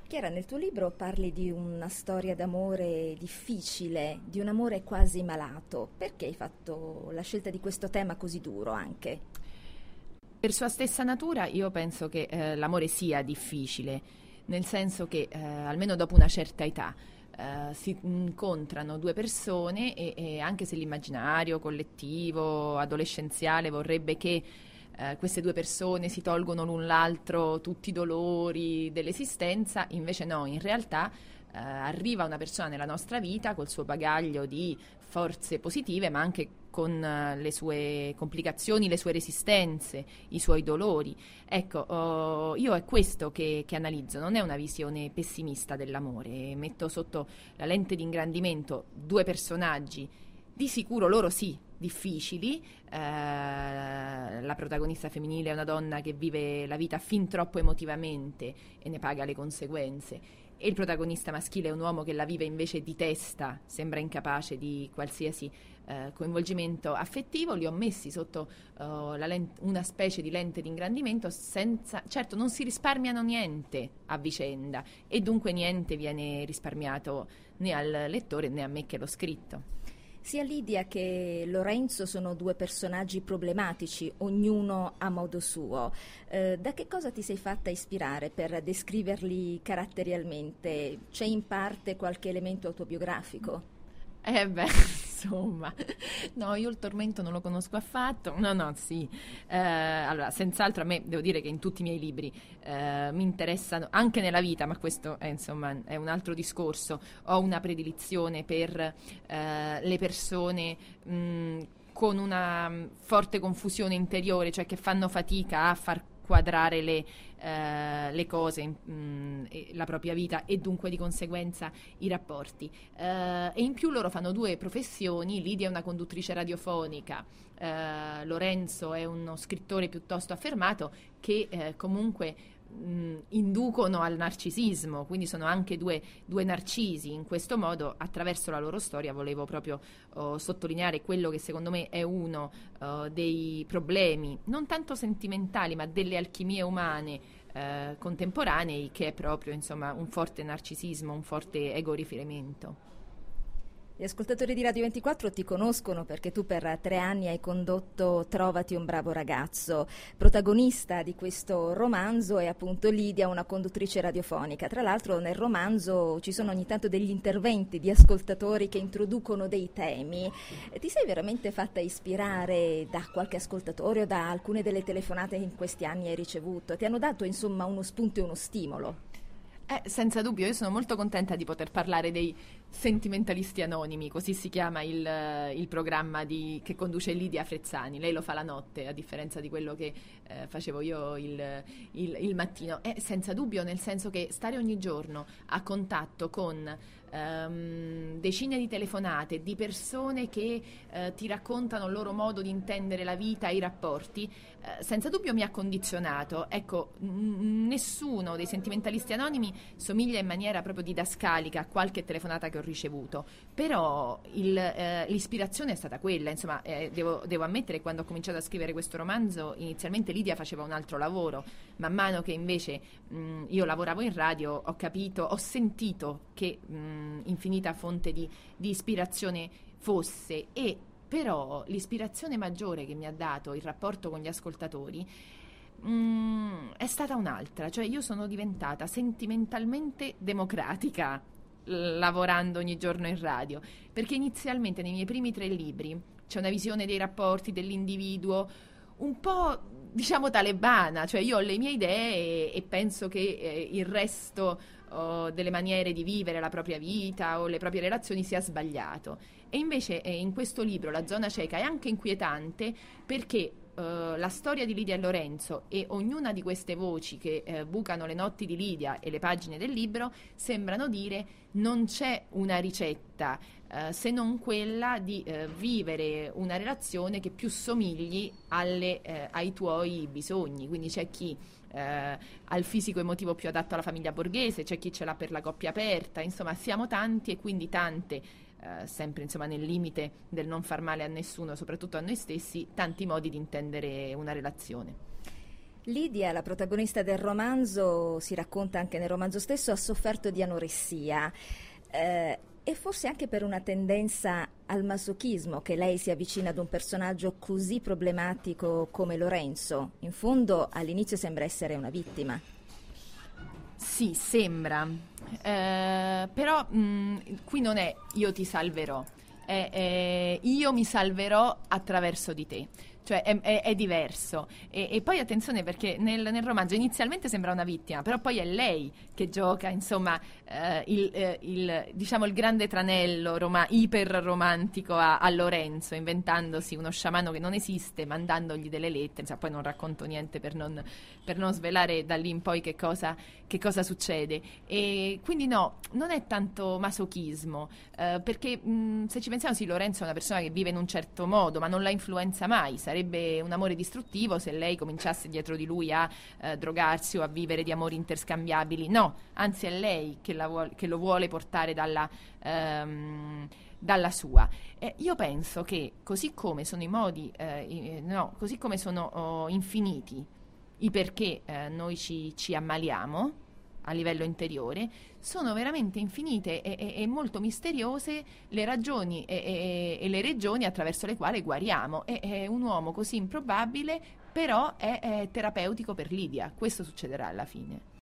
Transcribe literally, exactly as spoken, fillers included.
Chiara, nel tuo libro parli di una storia d'amore difficile, di un amore quasi malato. Perché hai fatto la scelta di questo tema così duro anche? Per sua stessa natura io penso che eh, l'amore sia difficile, nel senso che eh, almeno dopo una certa età eh, si incontrano due persone e, e anche se l'immaginario collettivo, adolescenziale vorrebbe che eh, queste due persone si tolgono l'un l'altro tutti i dolori dell'esistenza, invece no, in realtà eh, arriva una persona nella nostra vita col suo bagaglio di forze positive, ma anche con uh, le sue complicazioni, le sue resistenze, i suoi dolori. Ecco, oh, io è questo che, che analizzo, non è una visione pessimista dell'amore. Metto sotto la lente di ingrandimento due personaggi, di sicuro loro sì, difficili. Eh, la protagonista femminile è una donna che vive la vita fin troppo emotivamente e ne paga le conseguenze. E il protagonista maschile è un uomo che la vive invece di testa, sembra incapace di qualsiasi eh, coinvolgimento affettivo. Li ho messi sotto uh, la lente, una specie di lente di ingrandimento senza, certo non si risparmiano niente a vicenda e dunque niente viene risparmiato né al lettore né a me che l'ho scritto. Sia Lidia che Lorenzo sono due personaggi problematici, ognuno a modo suo. Eh, da che cosa ti sei fatta ispirare per descriverli caratterialmente? C'è in parte qualche elemento autobiografico? Eh beh, insomma, no, io il tormento non lo conosco affatto, no, no, sì, eh, allora, senz'altro a me, devo dire che in tutti i miei libri eh, mi interessano, anche nella vita, ma questo è, insomma, è un altro discorso, ho una predilizione per eh, le persone mh, con una forte confusione interiore, cioè che fanno fatica a far quadrare le, eh, le cose, mh, la propria vita e dunque di conseguenza i rapporti. Eh, e in più loro fanno due professioni, Lidia è una conduttrice radiofonica, eh, Lorenzo è uno scrittore piuttosto affermato che eh, comunque mh, inducono al narcisismo, quindi sono anche due, due narcisi. In questo modo, attraverso la loro storia, volevo proprio oh, sottolineare quello che secondo me è uno oh, dei problemi, non tanto sentimentali, ma delle alchimie umane eh, contemporanei, che è proprio insomma un forte narcisismo, un forte egoriferimento. Gli ascoltatori di Radio ventiquattro ti conoscono perché tu per tre anni hai condotto Trovati un bravo ragazzo. Protagonista di questo romanzo è appunto Lidia, una conduttrice radiofonica. Tra l'altro nel romanzo ci sono ogni tanto degli interventi di ascoltatori che introducono dei temi. Ti sei veramente fatta ispirare da qualche ascoltatore o da alcune delle telefonate che in questi anni hai ricevuto? Ti hanno dato insomma uno spunto e uno stimolo? Eh, senza dubbio, io sono molto contenta di poter parlare dei Sentimentalisti Anonimi, così si chiama il, il programma di, che conduce Lidia Frezzani. Lei lo fa la notte, a differenza di quello che eh, facevo io il, il, il mattino. E senza dubbio, nel senso che stare ogni giorno a contatto con Um, decine di telefonate di persone che uh, ti raccontano il loro modo di intendere la vita e i rapporti, uh, senza dubbio mi ha condizionato. Ecco, n- nessuno dei Sentimentalisti Anonimi somiglia in maniera proprio didascalica a qualche telefonata che ho ricevuto, però il, uh, l'ispirazione è stata quella, insomma, eh, devo, devo ammettere che quando ho cominciato a scrivere questo romanzo inizialmente Lidia faceva un altro lavoro, man mano che invece mh, io lavoravo in radio ho capito, ho sentito che mh, infinita fonte di, di ispirazione fosse, e però l'ispirazione maggiore che mi ha dato il rapporto con gli ascoltatori mm, è stata un'altra, cioè io sono diventata sentimentalmente democratica l- lavorando ogni giorno in radio, perché inizialmente nei miei primi tre libri c'è una visione dei rapporti, dell'individuo un po' diciamo talebana, cioè io ho le mie idee e, e penso che eh, il resto o delle maniere di vivere la propria vita o le proprie relazioni sia sbagliato. E invece eh, in questo libro La zona cieca è anche inquietante perché Uh, la storia di Lidia e Lorenzo e ognuna di queste voci che uh, bucano le notti di Lidia e le pagine del libro sembrano dire non c'è una ricetta uh, se non quella di uh, vivere una relazione che più somigli alle, uh, ai tuoi bisogni. Quindi c'è chi uh, ha il fisico emotivo più adatto alla famiglia borghese, c'è chi ce l'ha per la coppia aperta, insomma siamo tanti e quindi tante Uh, sempre insomma nel limite del non far male a nessuno, soprattutto a noi stessi, tanti modi di intendere una relazione. Lidia, la protagonista del romanzo, si racconta anche nel romanzo stesso, ha sofferto di anoressia. Eh, e forse anche per una tendenza al masochismo che lei si avvicina ad un personaggio così problematico come Lorenzo. In fondo all'inizio sembra essere una vittima. Sì, sembra, eh, però mh, qui non è io ti salverò, è, è io mi salverò attraverso di te. Cioè è, è, è diverso e, e poi attenzione perché nel, nel romanzo inizialmente sembra una vittima, però poi è lei che gioca insomma eh, il, eh, il, diciamo il grande tranello roma- iper romantico a, a Lorenzo, inventandosi uno sciamano che non esiste, mandandogli delle lettere, insomma, poi non racconto niente per non, per non svelare da lì in poi che cosa, che cosa succede, e quindi no, non è tanto masochismo, eh, perché mh, se ci pensiamo sì, Lorenzo è una persona che vive in un certo modo ma non la influenza mai, sarebbe un amore distruttivo se lei cominciasse dietro di lui a eh, drogarsi o a vivere di amori interscambiabili. No, anzi è lei che, la vuole, che lo vuole portare dalla, ehm, dalla sua. Eh, io penso che così come sono i modi, eh, no, così come sono oh, infiniti i perché eh, noi ci, ci ammaliamo a livello interiore, sono veramente infinite e, e, e molto misteriose le ragioni e, e, e le regioni attraverso le quali guariamo. E, è un uomo così improbabile, però è, è terapeutico per Lidia. Questo succederà alla fine.